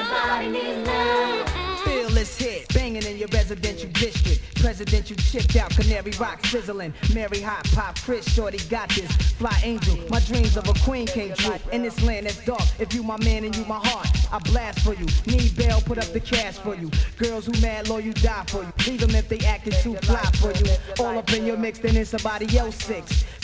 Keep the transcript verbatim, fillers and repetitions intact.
Everybody needs love. Feel this hit, banging in your residential district. Presidential chipped out, Canary Rock sizzling. Mary Hot Pop, Chris, shorty got this. Fly angel, my dreams of a queen came true. In this land that's dark, if you my man and you my heart, I blast for you. Need bail, put up the cash for you. Girls who mad low, you die for you. Leave them if they acting too fly for you. All up in your mix, then in somebody else six.